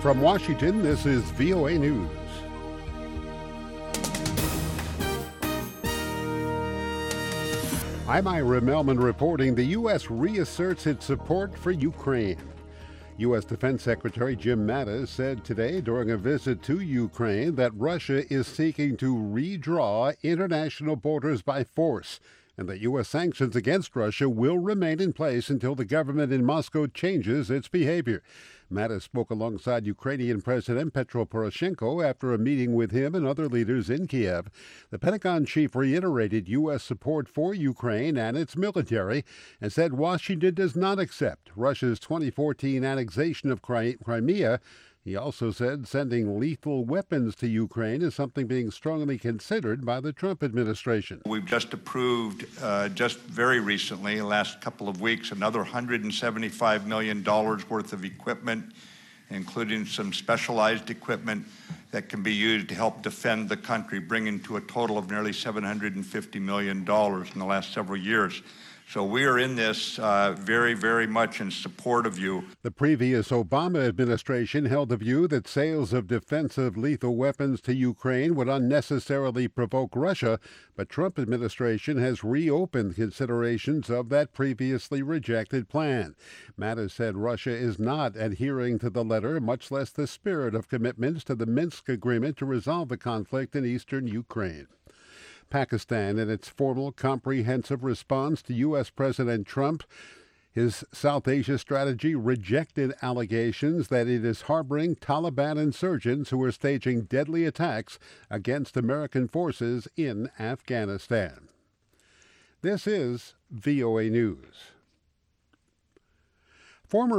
From Washington, this is VOA News. I'm Ira Melman reporting the U.S. reasserts its support for Ukraine. U.S. Defense Secretary Jim Mattis said today during a visit to Ukraine that Russia is seeking to redraw international borders by force and that U.S. sanctions against Russia will remain in place until the government in Moscow changes its behavior. Mattis spoke alongside Ukrainian President Petro Poroshenko after a meeting with him and other leaders in Kiev. The Pentagon chief reiterated U.S. support for Ukraine and its military and said Washington does not accept Russia's 2014 annexation of Crimea. He also said sending lethal weapons to Ukraine is something being strongly considered by the Trump administration. We've just approved, just very recently, the last couple of weeks, another $175 million worth of equipment, including some specialized equipment that can be used to help defend the country, bringing to a total of nearly $750 million in the last several years. So we are in this very, very much in support of you. The previous Obama administration held the view that sales of defensive lethal weapons to Ukraine would unnecessarily provoke Russia, but Trump administration has reopened considerations of that previously rejected plan. Mattis said Russia is not adhering to the letter, much less the spirit of commitments to the Minsk agreement to resolve the conflict in eastern Ukraine. Pakistan, in its formal, comprehensive response to U.S. President Trump, his South Asia strategy rejected allegations that it is harboring Taliban insurgents who are staging deadly attacks against American forces in Afghanistan. This is VOA News. Former